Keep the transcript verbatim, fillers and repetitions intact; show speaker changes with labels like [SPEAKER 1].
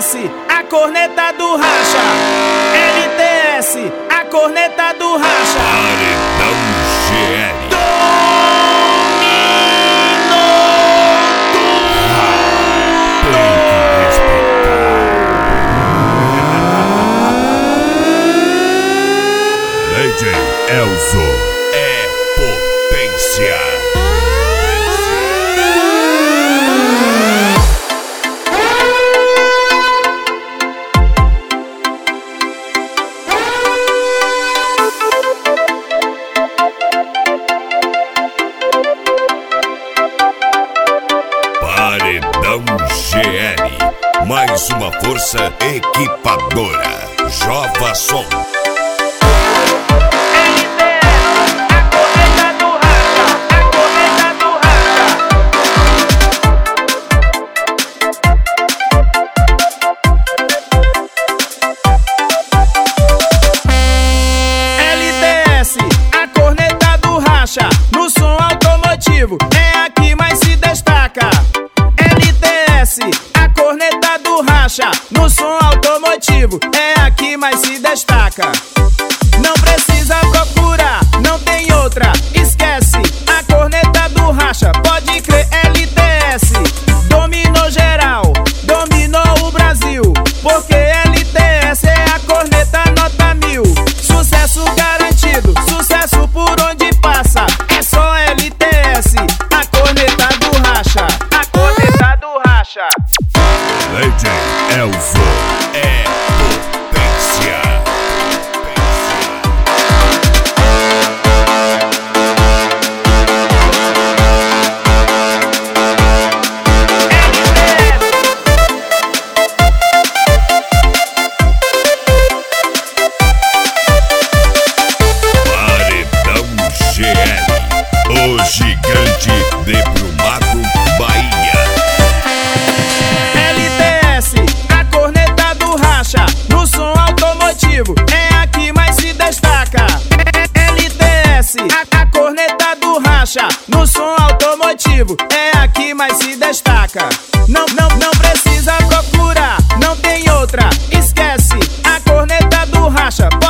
[SPEAKER 1] S, a corneta do racha. L T S, a corneta do racha.
[SPEAKER 2] Paredão G L. Elzo é potência. Paredão G L, mais uma força equipadora. Jova Som.
[SPEAKER 1] No som automotivo é a que mais se destaca. L T S, a corneta do racha. No som automotivo é a que mais se destaca. Não precisa procurar, não tem outra. Esquece a corneta do racha. Pode crer, L T S dominou geral, dominou o Brasil. Porque L T S é a corneta nota mil. Sucesso garantido, sucesso por onde passa. É só L T S, a corneta do racha. A corneta do racha.
[SPEAKER 2] Legend Elzo é potência. O gigante de Brumado, Bahia.
[SPEAKER 1] L T S, a corneta do racha. No som automotivo é a que mais se destaca. L T S, a, a corneta do racha. No som automotivo é a que mais se destaca. Não, não, não precisa procurar, não tem outra. Esquece a corneta do racha.